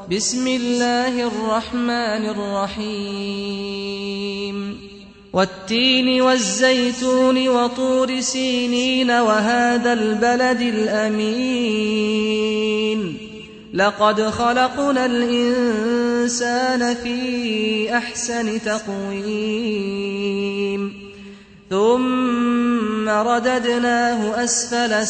بسم الله الرحمن الرحيم والتين والزيتون وطور سينين وهذا البلد الأمين لقد خلقنا الإنسان في أحسن تقويم ثم رددناه أسفل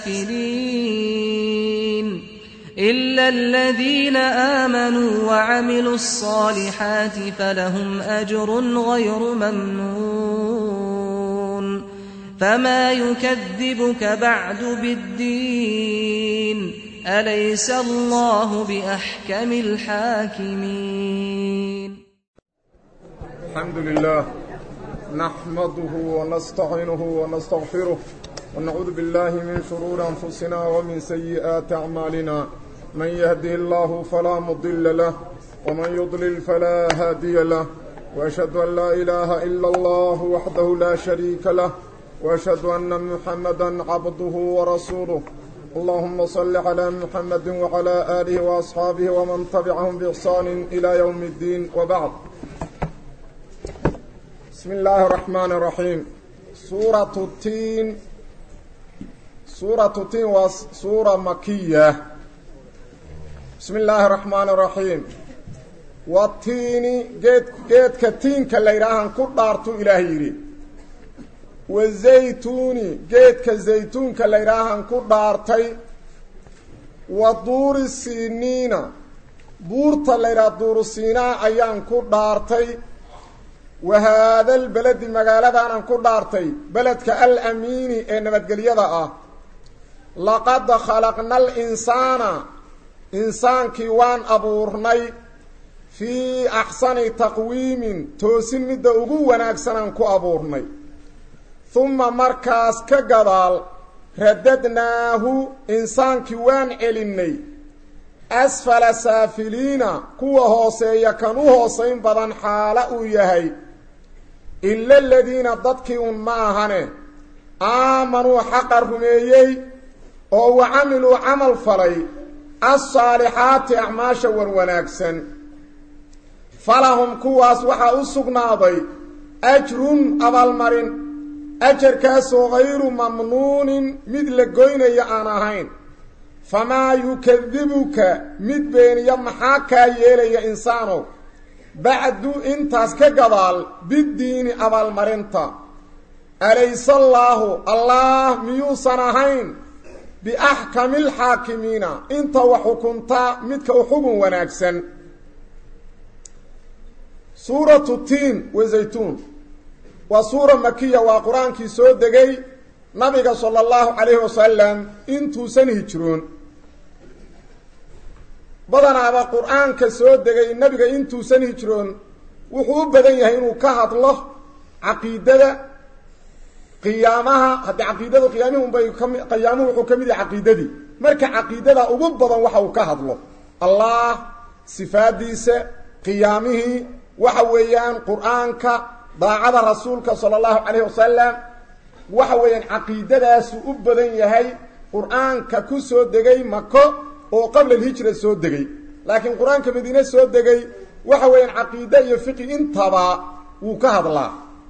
سافلين إلا الذين آمنوا وعملوا الصالحات فلهم أجر غير ممنون فما يكذبك بعد بالدين أليس الله بأحكم الحاكمين. الحمد لله نحمده ونستعينه ونستغفره ونعوذ بالله من شرور أنفسنا ومن سيئات أعمالنا من يهده الله فلا مضل له ومن يضلل فلا هادي له وأشهد أن لا إله إلا الله وحده لا شريك له وأشهد أن محمدا عبده ورسوله اللهم صل على محمد وعلى آله وأصحابه ومن تبعهم بإحسان إلى يوم الدين وبعد. بسم الله الرحمن الرحيم. سورة التين وسورة مكية. بسم الله الرحمن الرحيم. والتين جيد كتين كالليراهن كدارتو إلهيري والزيتون جيد كالزيتون كالليراهن كدارتي ودور السنين بورتا الليرا دور السيناء أيان كدارتي وهذا البلد مقالة أن كدارتي بلد كالأمين إنما تقليضا لقد خلقنا الإنسان إنسان كيوان أبورني في أحسن تقويم توسن مدى أقوى أكسنا كو أبورني ثم مركز كقضال رددناه إنسان كيوان إليني أسفل سافلين كو هوسي يكنو هوسين بدن حالة يهي إلا الذين ضدكيون معهن آمنوا حق الرميي وعملوا عمل فلي الصالحات أعماشا وروناكسا فلهم كواس وحا أسقناضي أجر أبالمرين أجر كاسو غير ممنون مثل قوين يعناهين فما يكذبك مدبين يمحاكا يلي إنسانو بعد انتاس كقضال بالدين أبالمرينتا أليس الله ميوصناهين بأحكم الحاكمين انت وحكمتا متك وحكم وناكسا. سورة التين والزيتون وسورة مكية وقرآن كي سود دقي نبي صلى الله عليه وسلم انتو سنهجرون بدنا با قرآن كسود دقي النبي انتو سنهجرون وحوب بدن يهينو كهد الله عقيدة قيامها هذه عقيدة قيامهم قيامه وحكمه عقيدتي مركا عقيدة أبوبضا وحو كهد الله صفات ديسة قيامه وحويان قرآنك ضاعة رسولك صلى الله عليه وسلم وحويان عقيدة سؤبضا يهي قرآنك كسو دقي مكة وقبل الهجرة سود دقي لكن قرآنك مدينة سود دقي وحويان عقيدة يفقي انتبا وكهد الله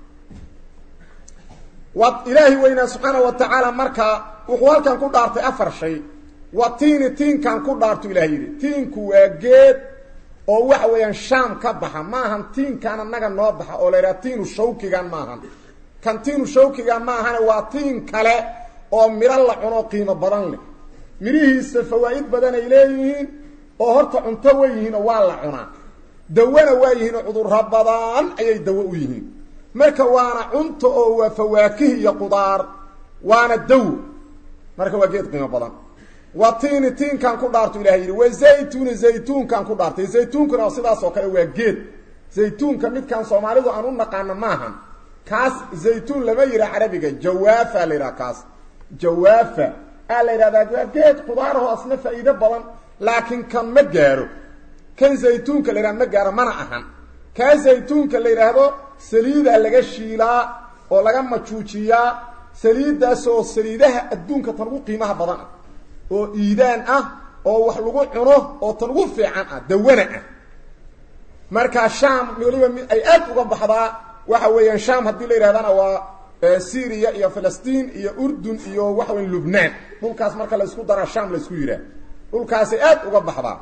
وإلهي وإنا سبحانه وتعالى مركا وقوال كان كدارت أفر شيء والتين كان كدارت إلهي تين كواجد أو وحويان شام كبحا ماهن تين كان نغا نوضحا أو ليرا تين الشوكي كان ماهن كان تين الشوكي كان ماهن واتين كلا أو ميرالله عنو قيمة بدن مريه السفوائد بدن إليهين أو هرط عنتويهين والله عنا دوانا وايهين عذر ربضان أي دوويهين marka waana cunto oo fawaakih iyo qudaar waana daw marka waa geed qiimo badan watiin kan ku dhaarto ilaahay wa zaytun kan ku dhaartay zaytunkuna sidaas oo kale waa geed zaytunka mid kan Soomaalidu aan u naqaan maahan kaas zaytun lama yira arabiga jawaafa lira kaas jawaafa aliraada geed qudaar oo asna faa'iido badan laakiin kan ma gaaro kan zaytunka lira ma gaaro mana ahan ka zaytunka liraado saliida laga shiilaa oo laga majuujiyaa saliidaas oo saliidaha adduunka tan ugu qiimaha badan oo iidaan ah oo wax lagu cuno oo tan ugu fiican ah dawana ah marka sham waliba ay aad uga baxdaa waxa weeyaan sham hadii la yiraahdana waa Syria iyo Palestine iyo Urdun iyo waxa weyn Lebanon dhulkaas marka la isku daro sham la isku yiraahdo dhulkaas aad uga baxdaa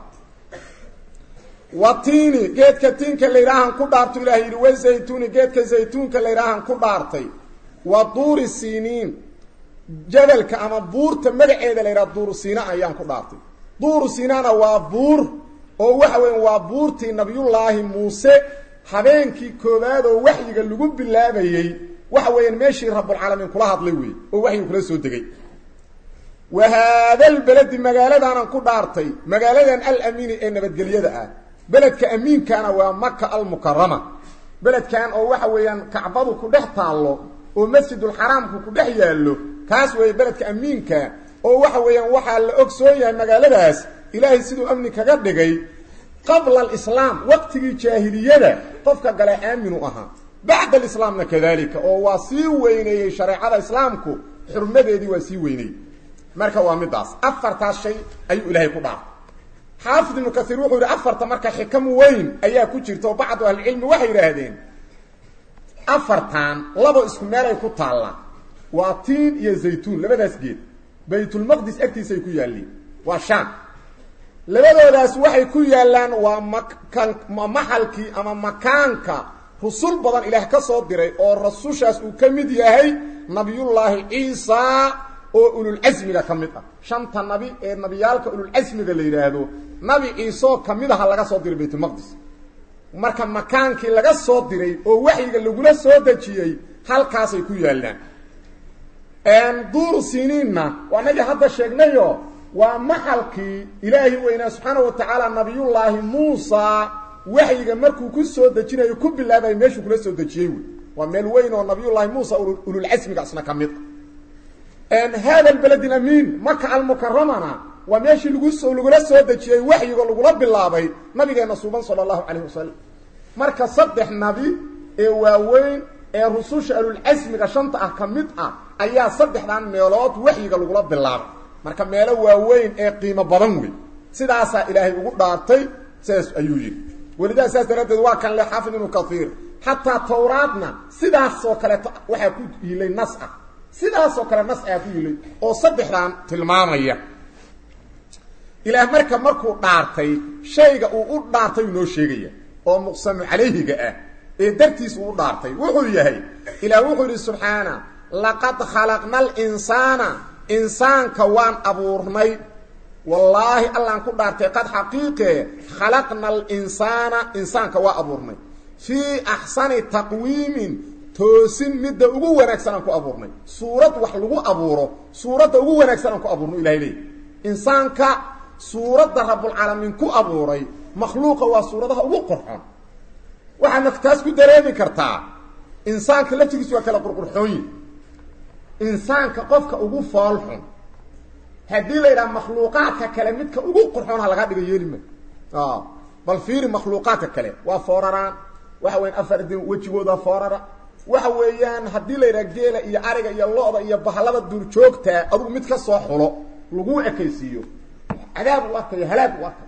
watini geedka tinka la yiraahan ku dhaarto ilaahay way zaytuuni geedka zaytuunka la yiraahan ku dhaartay wa duuri siniin jabalka ama buurta magaceeda la yiraahdo duur siina ayaan ku dhaartay duur siinaana waa buur oo waxa weyn waa buurtii nabiyullaahi muuse habeenkii koobaad oo waxyiga lagu bilaabayay waxa weyn meeshii rabbul caalamiin kula hadlay weey oo waxyiga kula soo degay wa hada albalad magaaladan ku dhaartay magaaladan al-amin ee nabadgeliyada ah beledka amiinkana waa makka al-mukarrama beledkan oo waxa weeyaan kacbadu ku dhex taalo oo masjidul haramku ku dhex yaalo kaas way beledka amiinka oo waxa weeyaan waxa la ogsoon yahay magaaladaas ilaahay sidoo amni kaga dhigay qabla al-islam waqtigii jaahiliyada qofka gala aaminu aha bacda al-islamna kadalika oo waa sii weynayay shariicada islaamku xurmadeedii waa sii weynay marka waa midaas afartaas shay ayuu ilaahay ku dhaaf حافظ ابن كثير وحوري أفرت مركا حكم وين أيها كجرت وبعض أهل العلم وحي راهدين أفرتان لابو اسم مالي كتالا وطين يا زيتون لبدا سجيد بيت المقدس أكتي سيكو يالي وشام لبدا داس وحي كو يالان ومحلكي أما مكانك رسول بدن إله كصوت ديري أو الرسول شاس وكمد ياهي نبي الله عيسى oo ulul azmiga kamid ah shanta nabi ee nabiyaalka ulul azmiga la yiraahdo nabi Iiso kamidaha laga soo diray Baytul Maqdis marka makaankii laga soo diray oo waxiga lagu soo dajiyay halkaas ay ku yaalaan duur siniinna waanaga hadda sheegnayo waa maxalkii Ilaahi weyna subhanahu wa ta'ala nabiyullaahi Muusa waxiga markuu ku soo dajinayo ku bilaabay meeshuu kula soo dajiyay waa meel weyn oo nabiyullaahi Muusa ulul azmiga asna kamid هذا البلد الأمين مكة المكرمة وماشي لغلا سودجي وحي لغلا بالله نبينا صلى الله عليه وسلم marka saddex nabi ee waaweyn ee rususha alul asmiga shanta ah kamid ah ayaa saddexdan meelood waxiga lagu bilaabay marka meelo waaweyn ee qiimo badan weey sidaas ilaahay ugu dhaartay saas ayuu yiri walidaa saas daradeed waa kan la xaafid ibn kathir hatta tawraadna sidaas oo kale waxa ku yilay nas ah sidaas oo kale nas ah ku yilay oo saddexdan tilmaamaya ilaah markuu dhaartay shayga uu u dhaartay inoo sheegaya oo muqsam calayhiga ah ee dartiis uu dhaartay wuxuu yahay ilaa wuxuu yiri subhana laqad khalaqnal insana insaanka waan abuurnay wallahi allah ku dhaartay qad haqiiqe khalaqnal insana insaanka waa abuurnay fi ahsani taqwiimin toosin midda ugu wanaagsan ku abuurnay suurad wax lagu abuuro suurada ugu wanaagsan ku abuurno ilaahay insaanka suurada rabbul alamin ku abuuray makhluuqa waa suuradaha ugu qurxoon waxa naftaas ku dareemi kartaa insaanka laftigiisu waa kala qurqurxoon insaanka qofka ugu foolxun hadii la yiraahdo makhluuqaadka kale midka ugu qurxoon laga dhigo yeelima bal fiir makhluuqaadka kale waa fooraraan waxa weyn afar din wajigooda foorara waxa weeyaan hadii la yiraahdo geela iyo ariga iyo lo'da iyo bahalada duur joogta adigu mid ka soo xulo lagu ekaysiyo cadaab waqti halaag waqti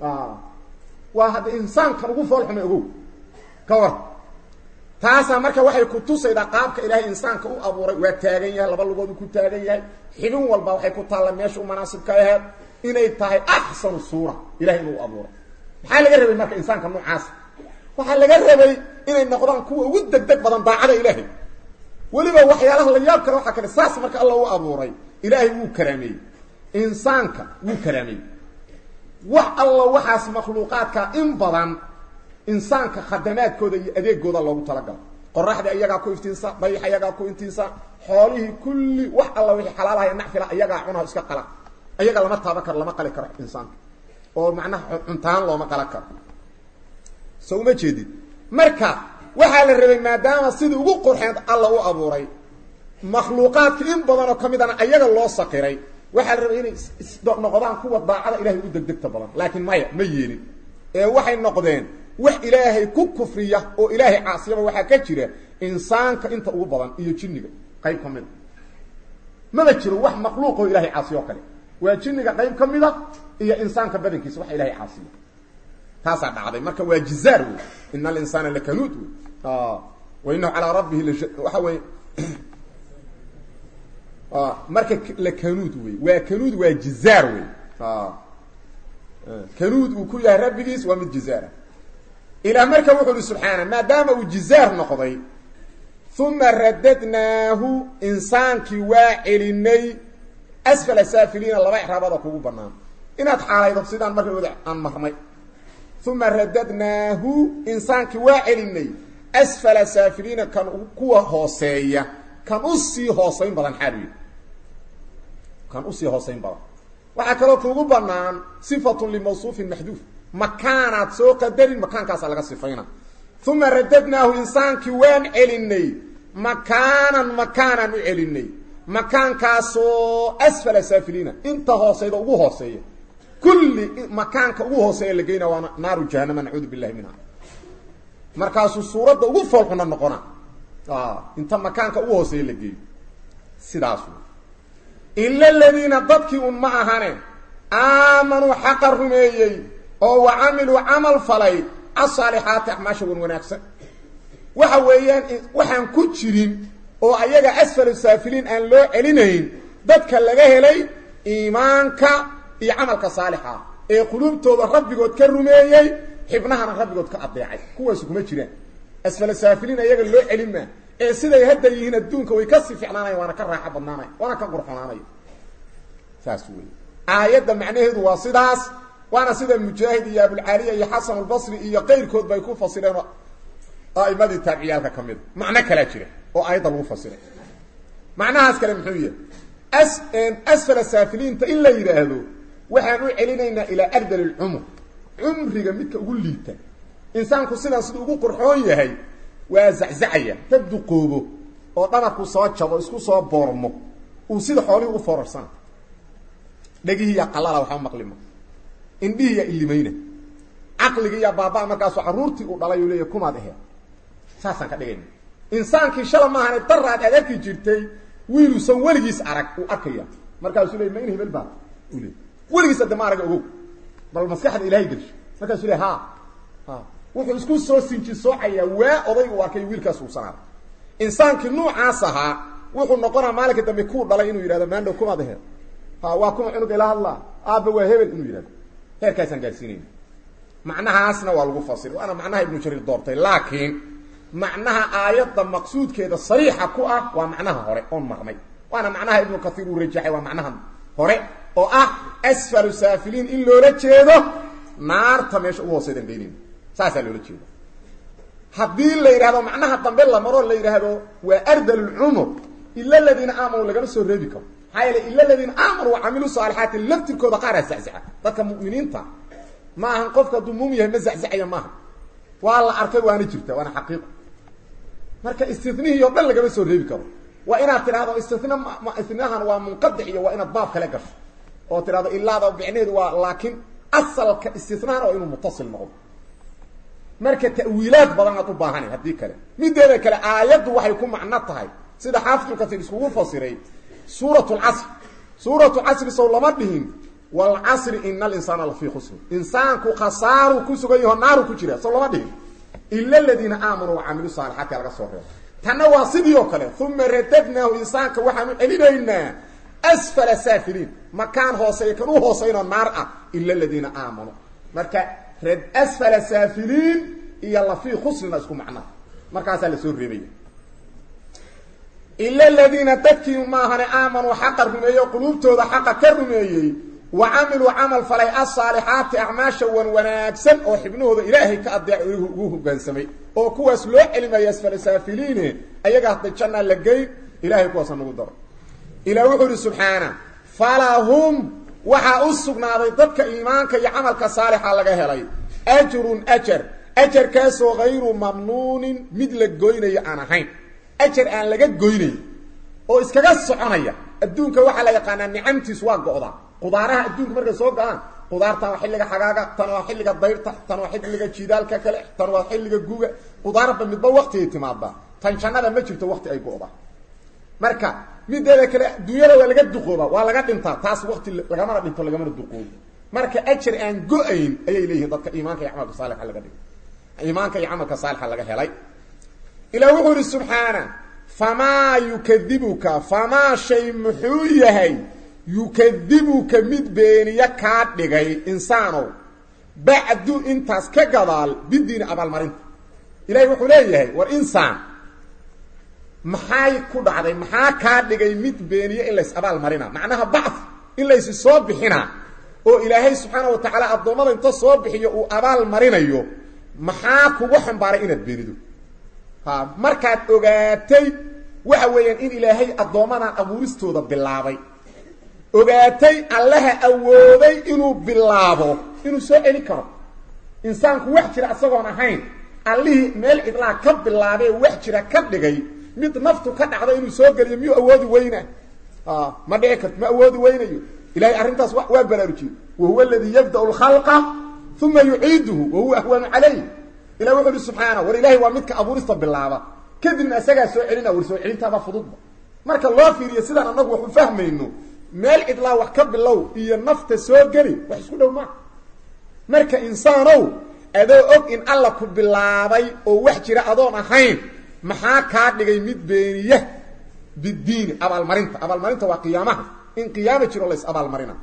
واحد إنسان كان يقول فالحمي أقول كور تاسع مركا وحي كتوسا إذا قابك إلهي إنسان كأو أبو رأي واتاقيا لبالغوضو كتاقيا حلو والبا وحي كتالا ميشو مناسب كايها إنه يتاهي أحسن الصورة إلهي إنه أبو رأي وحال لقربي مركا إنسان كان محاسب وحال لقربي إنه نقضان كوة ودك دك بدن باعنا إلهي ولبا وحي الله لياب كان وحا كان الساس مركا الله أبو رأي إلهي مو كرامي إنسان كان مو كرامي wax alla waxaas makhluuqaadka in badan insaanka khadamaadkooda iyo adeegooda loogu talagalay qorraxda iyaga ku iftiinsa bayx iyaga ku intiisa xoolihi kulli wax alla wixii xalaalaha nacfila iyaga cunaha iska qala iyaga lama taaba kar lama qali karo insaanka oo macnaha cuntaan looma qala karo soo ma jeedid marka waxa la rabay maadaama sidii ugu qurxeed alla u abuuray makhluuqaadka in badan oo kamidana iyaga loo saqiray waxa la rabay inay noqdaan kuwa daacada ilaahay u degdegta badan laakiin ma yeelin ee waxay noqdeen wax ilaahay ku kufriya oo ilaahay caasiyaba waxa ka jira insaanka inta ugu badan iyo jinniga qayb kamid ma jiro wax makhluuq oo ilaahay caasiyo kale waa jinniga qayb kamid iyo insaanka badankiisa wax ilaahay caasiyo taasaa dhacday marka waa jizaar wey ina alinsaana lakanuud wey wa inahu calaa rabbihi waxa wey marka lakanuud wey waa kanuud waa jizaar wey kanuud uu ku yahay rabbigiis waa mid jizaara ilaa marka wuxuu uhi subxaana maadaama uu jizaar noqday uma radadnaahu insaankii waa celinay asfala saafiliina laba icraabada kugu banaan inaad xaalaydo sidaan marka aan marnay uma radadnaahu insaankii waa celinay asfala saafiliina kan kuwa hooseeya kan usii hoosayn badan xaaluy kan usii hoosayn badan waxaa kaloo kugu banaan sifatun limawsuufin maxduuf makaanaad soo qadarin makaankaasa laga sifayna uma radadnaahu insaankii waan celinay makaanan u celinay makaankaasoo asfala saafiliina inta hooseyda ugu hooseeya kulli makaanka ugu hooseeya la geyna waa naaru jahannama nacuudu billahi minha markaasuu suuradda ugu foolxuna noqona inta makaanka ugu hooseeya la geeyo sidaas ila aladiina dadkii un ma ahane aamanuu xaqa rumeeyey oo wa camiluu camal falay asaalixaati acmaasha wan wanaagsan waxa weeyaan waxaan ku jirin oo ayaga asfalu saafiliin aan loo celinayn dadka laga helay iimaanka iyo camalka saalixa ee qulubtooda rabbigood ka rumeeyey xibnahana rabbigood ka adeecay kuwaas kuma jiraan asfalu saafiliin ayaga loo celin ma ee siday hadda yihiin adduunka way ka sificnaanayaan waana ka raaxo badnaanay waana ka qurxonaanay saas weey aayadda macnaheedu waa sidaas waana sida mujaahid iyo abulcaaliya iyo xasan albasri iyo qayrkood bay ku fasireen a'imadii taabiciyaalka ka mid macno kala jira oo aayadda lagu fasiray macnahaas kale muxuu yahay asfala saafiliinta in la yidhaahdo waxaan u celinaynaa ilaa ardal alcumr cumriga midka ugu liita insaanku sidan siduu ugu qurxoon yahay waa zaczacaya dad duqoobo oo dhabarku soo jabo isku soo boormo uu sida xoolihii u foorarsana dhagihiiya qalala waxaa maqlima indhihiiya ilimayna caqligiiya baabaa markaasuu carruurtii uu dhalay uu leeyahy kumaad aheed saasaan ka dhigayna insaankii shala maahane daraad aad arki jirtay wiiluusan weligiis arag uu arkaya markaasuu leey ma in hebel baa u leey weligiis hadda ma araga ogow bal maskaxda ilaahay gelsho markaasuu leey ha wuxuu isku soo sinji soocayaa waa oday uu arkay wiilkaas uu sanaa insaankii nuucaas ahaa wuxuu noqonaa maalinka dambe kuu dhalay inuu yidhahdo maandhow kumaad aheed waa kuma cunug ila hadlaa aabba waa hebel inuu yidhahdo heerkaasaan gaarsiinayna macnahaasna waa lagu fasir waana macnaha ibnu jariir doortay laakiin macnaha aayadda maqsuudkeeda sariixa ku ah waa macnaha hore oon marnay waana macnaha ibnu kathiir uu rajaxay waa macnaha hore oo ah asfalu saafiliin in loola jeedo naarta meesha ugu hooseydan geynayna saasaa loola jeedo haddii la yidhahdo macnaha dambe la maro la yidhaahdo waa ardal lcumur ila aladiina aamanuu lagama soo reebi karo maxaa yeele ila aladiina aamanuu wacamiluu saalixaati laftirkooda qaaraa zaczaca dadka mu'miniinta ma ahan qofka hadduu mumin yahay ma zaczacaya maaha waa la arkay waana jirta waana xaqiiqa marka istinihii oo dhan lagama soo reebi karo waa inaad tidhahdo istinahan waa munqadic iyo waa inaad baab kale gasho oo tidhahdo ilaada bicneedu waa laakiin asalka istinahana waa inuu mutasil noqdo marka ta'wiilaad badan aad u baahanay haddii kale mideeda kale aayaddu waxay ku macno tahay sida xaafidul kasiir iskugu fasiray suuratul casr suuratul casri sow lama dhihin walcasri ina alinsaana lafii khusrin insaanku khasaaru ku sugan yaho naaru ku jira sow lama dhihin ila aladiina aamanuu wacamiluu saalixaati laga soo reebo tanna waa sidii oo kale uma radadnaahu insaanka waxaanu celinaynaa asfala saafiliin makaan hooseeya kan u hooseynoo naar ah ila aladiina aamanuu marka asfala saafiliin iyo lafii khusrina isku macnaha markaasaa la soo reebaya ila aladiina dadkii maahane aamanuu xaqa rumeeyey quluubtooda xaqa ka rumeeyey wa camiluu camal falay asaalixaati acmaasha wan wanaagsan oo xibnahooda ilaahay ka adeec ugu hoggaansamay oo kuwaas loo celimaya asfala saafiliine ayaga hadda jannaa la geyn ilahay kuwaasa nagu daro ilaah wuxuu ihi subxaana falahum waxaa u sugnaaday dadka iimaanka iyo camalka saalixa laga helay ajrun ajar ajarkaasoo hayru mamnuunin mid la goynayo aan ahayn ajar aan laga goynayn oo iskaga soconaya adduunka waxaa la yaqaanaa nicamtiis waa go'da qudaaraha adduunka markay soo galaan qudaartan waa xilliga xagaaga tan waa xilliga dayrta tan waa xilliga jiidaalka kale tan waa xilliga guga qudaarba midba waqtigay timaadba tan jannada ma jirto waqti ay go'da marka mideeda kale dunyada waa laga duqooba waa laga dhintaa taas waqti lagamana dhinto lagamana duqoobo marka ajr aan go'ayn ayay leeyihiin dadka iimaanka iyo amalka saalix laga dhigay iimaanka iyo amalka saalix laga helay ila wuxuu ri subhana fama yukadibuka fama shay muhuyahay yukadibuka mid beeniya ka dhigay insaano ba'du intaas ka gadaal bidiin abal marinta ilaahay wuxuu leeyahay war insaan maxay ku dhacday maxaa ka dhigay mid beeniya in la isabal marina macnaha ba'th in la is soo bixina oo ilaahay subhanahu wa ta'ala adoomada inta soo bixiyo uu abal marinayo maxaa kugu xambaaray inaad beenido ha markaad ogaatay waxa weeyaan in ilaahay adoomadan abuuristooda bilaabay ogaatay allaha awooday inuu bilaabo inuu soo celi karo insaanku wax jira asagoon ahayn allihi meel idlaa ka bilaabay wax jira ka dhigay mid naftu ka dhacdo inuu soo galiyo miyu awoodi weyna ma dhici karto ma awoodi weynayo ilaahay arrintaas waa baraarujiyo وهو الذي يبدأ الخلق ثم يعيده وهو أهون عليه إلى وحده سبحانه والإلهي ومدك أبورست بالله كذلنا أساقا سوعلنا ورسوعلين تابا فضوضا مارك الله في ريسيدنا نقوح فهم إنه مال إدلاء وحكب الله إيا النفط سوقري وحسكو له معه مارك إنسانه أدو أب إن الله كب بالله ووحجر أدون أخين محاكاد لغي مد بينيه بالدين أبا المرينة وقيامها إن قيامة جرى الله أبا المرينة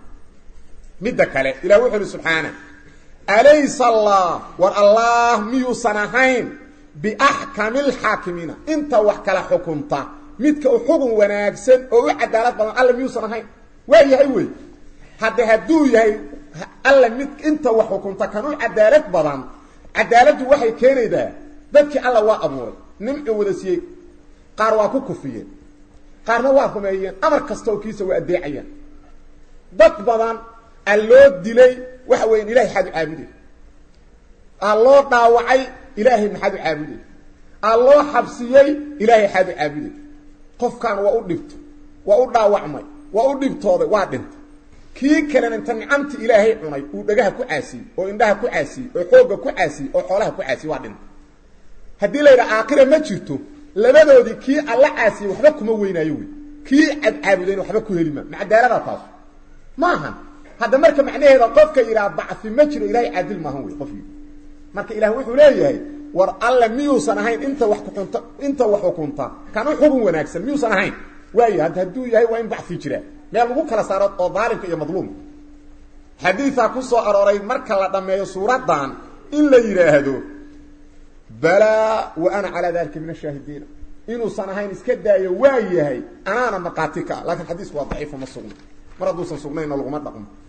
مدك له إلى وحده سبحانه أليس الله والله ميوسنهين بأحكم الحاكمين انت وحكلا حكمتا مدك حكم وناكسن او عدالات بدن الله ميوسنهين وهي هي هذا هدو يهي الله مدك انت وحكمتا كانوا عدالات بدن عدالته waxay keenaydaa dadkii Allah waa abuuray nimci wada siiyay qaar waa ku kufiyeen qaarna waa xumeeyeen amar kasto kiisa waa adeecayaan dad badan alloo dilay waxa weyn ilaahay xad caabuday alloo dhaawacay ilaahay maxad caabuday alloo xabsiyay ilaahay xad caabuday qofkan waa u dhibto waa u dhaawacmay waa u dhibtooday waa dhintay kii kale inta nicamti ilaahay cunay uu dhagaha ku caasi oo indhaha ku caasi oo xooga ku caasi oo xoolaha ku caasi waa dhintay hadii la yiraahdo aakhira ma jirto labadoodii kii alla caasi waxba kuma weynaayo way kii caabudayn waxba ku helima macdaalada taas maaha هذا مركه معناه قفك يرا بعث مجرى الهي عادل ما هو قفي marka ilaahu wuxuu leeyahay war alla miyuusan ahayn inta wax xukunta kan xubun wanaagsan miyuusan ahayn way haduu yahay waa in baxfi jira meel lagu kala saaro oo daalimka iyo madluum xadiisa ku soo arooray marka la dhameeyo suuradan in la yiraahdo bala wa ana ala dhalika min ash-shahidin inuu san ahayn iska daayo waa yahay ana maqaatika laakiin xadiisku waa dhaif ma sugna maradu san sugnayna lagu ma dhaqmo